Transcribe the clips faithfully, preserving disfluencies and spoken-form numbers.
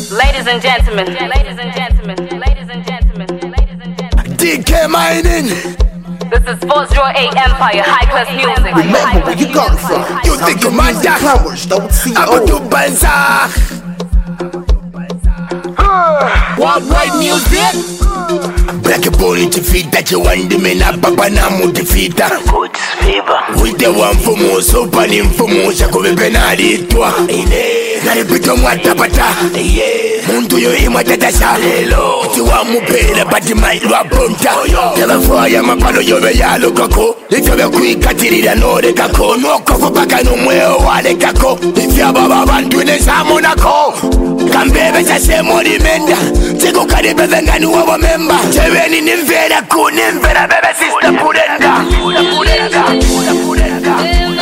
Ladies and gentlemen, ladies and gentlemen, ladies and gentlemen, ladies and gentlemen. D K Mining. This is four oh eight Empire, high class music. Remember where you come from. You think you man that? Powers, don't see I'm a do banza. What white music? Black bone to feet that you want them in a papa na mu defeat. God's favor. With the one for more so pan in for more shako be penalty to a na repito mwata pata. Muntu yo imwatata sa hello. Ti wa mu pele but my lwa bonta. Never for ya mapano yo be ya lokako. If you be quick katirira no de kako no kofo baka no mwe wale kako. If you baba bantu ne sa monako. Kambebe sa se mori menda. Tego kade bebe ngani wa member. Cheveni nimvera ku nimvera bebe sister purenda. Purenda. Purenda.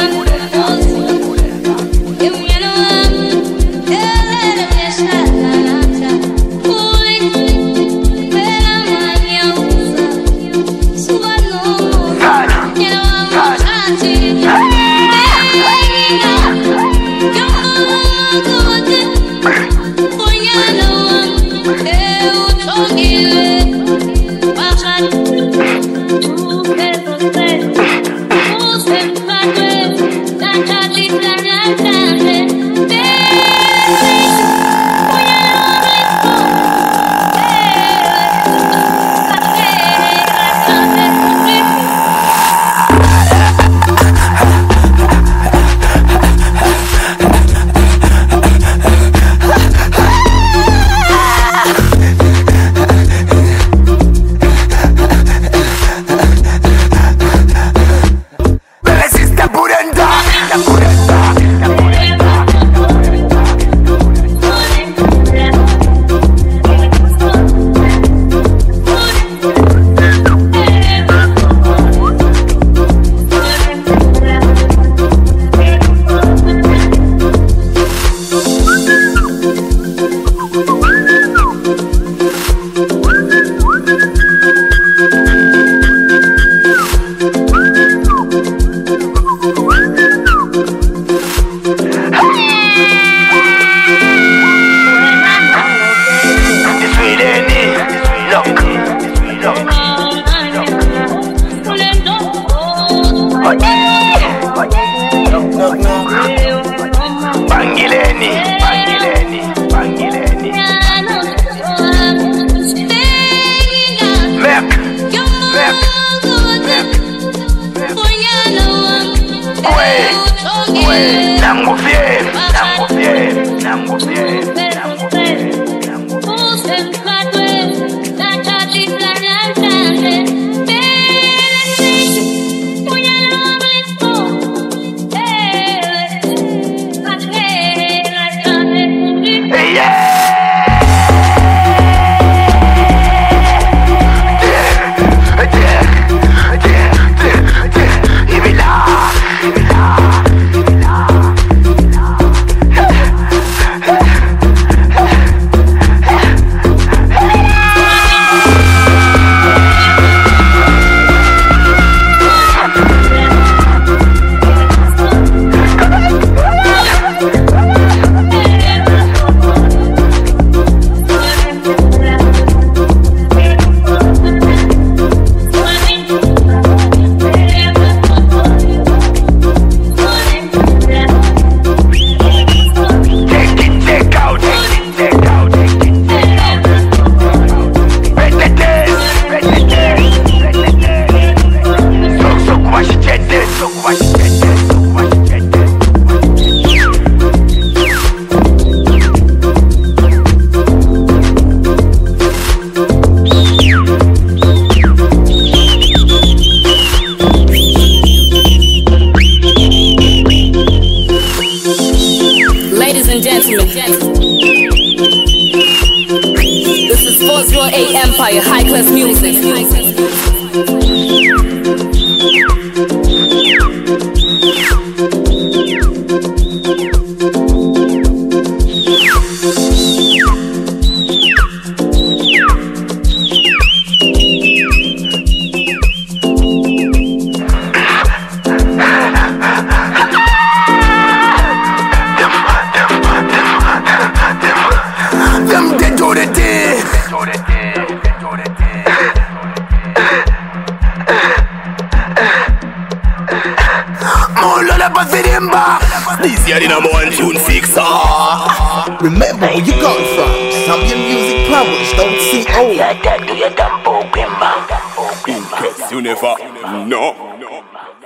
Empire, high class music. Them pazirimba. This year the number one tune fixer. Remember where you come from. Zambian Music Powers, don't see old. In case you never know.